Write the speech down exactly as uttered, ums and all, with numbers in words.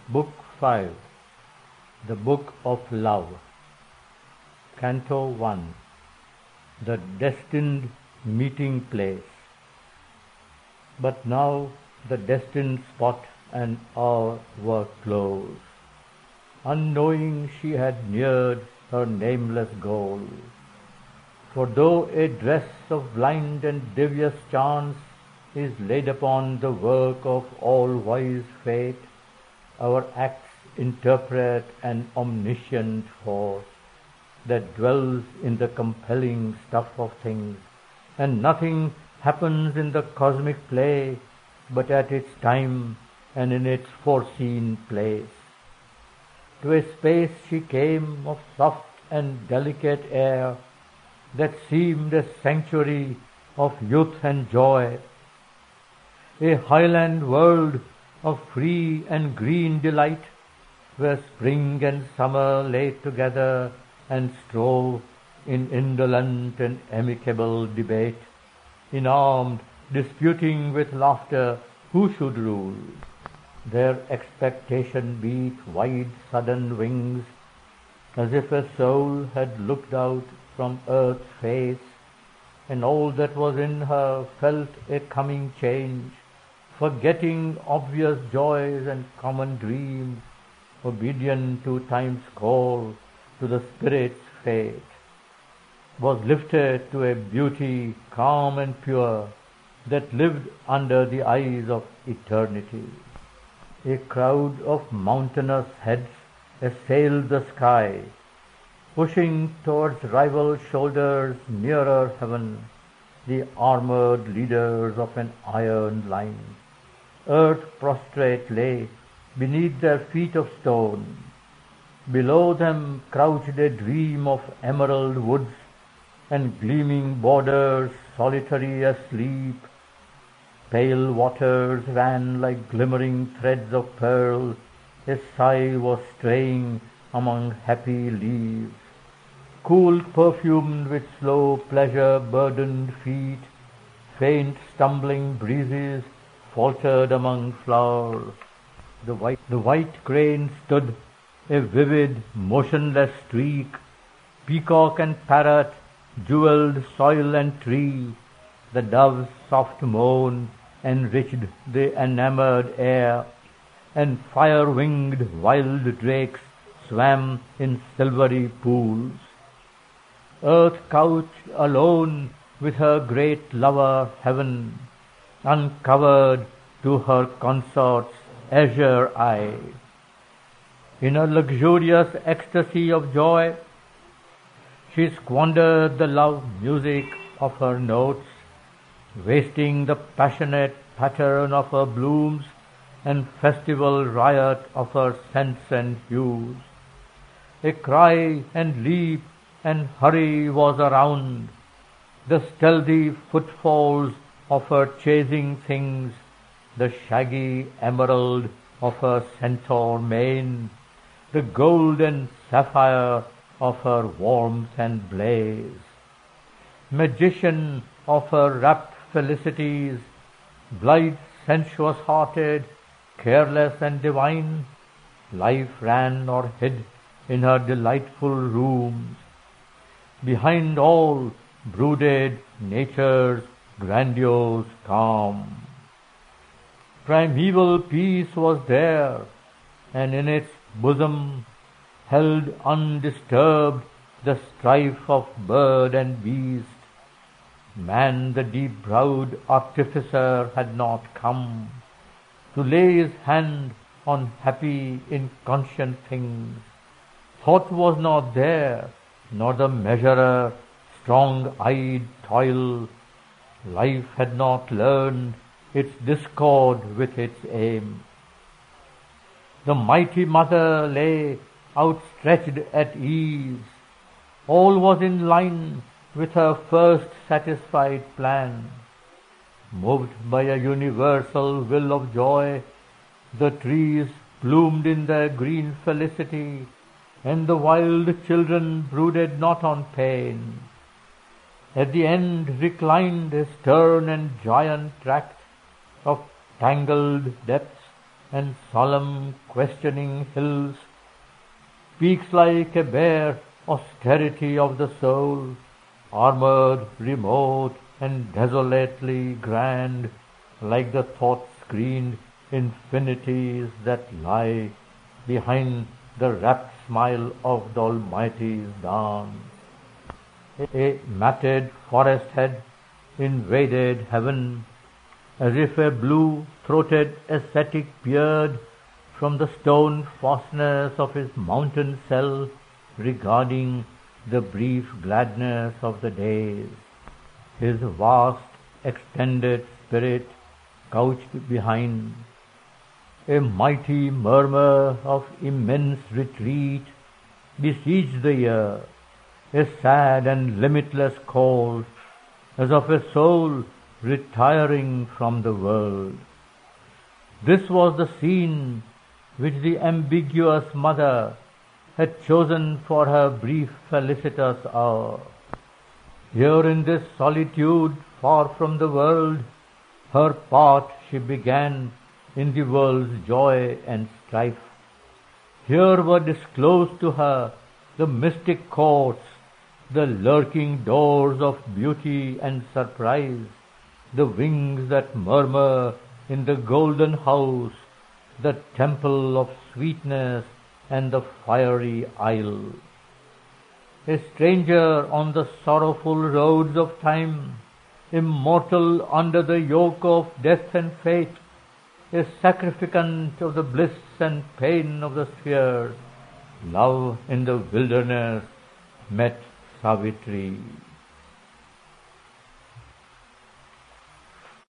Book five. The Book of Love. Canto one. The Destined Meeting Place. But now the destined spot and hour were close. Unknowing she had neared her nameless goal. For though a dress of blind and devious chance is laid upon the work of all-wise fate, our acts interpret an omniscient force that dwells in the compelling stuff of things, and nothing happens in the cosmic play but at its time and in its foreseen place. To a space she came of soft and delicate air that seemed a sanctuary of youth and joy, a highland world of free and green delight, where spring and summer lay together and strove in indolent and amicable debate, in armed disputing with laughter who should rule. Their expectation beat wide sudden wings, as if a soul had looked out from earth's face, and all that was in her felt a coming change, forgetting obvious joys and common dreams, obedient to time's call, to the spirit's fate, was lifted to a beauty calm and pure that lived under the eyes of eternity. A crowd of mountainous heads assailed the sky, pushing towards rival shoulders nearer heaven, the armored leaders of an iron line. Earth prostrate lay beneath their feet of stone. Below them crouched a dream of emerald woods and gleaming borders solitary asleep. Pale waters ran like glimmering threads of pearl. A sigh was straying among happy leaves. Cool perfumed with slow pleasure burdened feet, faint stumbling breezes faltered among flowers. The white, the white crane stood a vivid, motionless streak. Peacock and parrot jeweled soil and tree. The dove's soft moan enriched the enamored air, and fire-winged wild drakes swam in silvery pools. Earth couched alone with her great lover heaven, uncovered to her consort's azure eye. In a luxurious ecstasy of joy, she squandered the love music of her notes, wasting the passionate pattern of her blooms and festival riot of her scents and hues. A cry and leap and hurry was around, the stealthy footfalls of her chasing things, the shaggy emerald of her centaur mane, the gold and sapphire of her warmth and blaze. Magician of her rapt felicities, blithe, sensuous-hearted, careless and divine, life ran or hid in her delightful rooms. Behind all brooded nature's grandiose calm. Primeval peace was there, and in its bosom held undisturbed the strife of bird and beast. Man, the deep-browed artificer, had not come to lay his hand on happy, inconscient things. Thought was not there, nor the measurer, strong-eyed toil. Life had not learned its discord with its aim. The mighty mother lay outstretched at ease. All was in line with her first satisfied plan. Moved by a universal will of joy, the trees bloomed in their green felicity, and the wild children brooded not on pain. At the end reclined a stern and giant tract of tangled depths, and solemn questioning hills, peaks like a bare austerity of the soul, armored, remote, and desolately grand, like the thought-screened infinities that lie behind the rapt smile of the Almighty's dance. A matted forest head invaded heaven, as if a blue-throated ascetic peered from the stone fastness of his mountain cell, regarding the brief gladness of the days. His vast, extended spirit couched behind. A mighty murmur of immense retreat besieged the ear, a sad and limitless call, as of a soul retiring from the world. This was the scene which the ambiguous mother had chosen for her brief felicitous hour. Here in this solitude, far from the world, her part she began in the world's joy and strife. Here were disclosed to her the mystic courts, the lurking doors of beauty and surprise, the wings that murmur in the golden house, the temple of sweetness and the fiery isle. A stranger on the sorrowful roads of time, immortal under the yoke of death and fate, a sacrificant of the bliss and pain of the spheres, love in the wilderness met Savitri.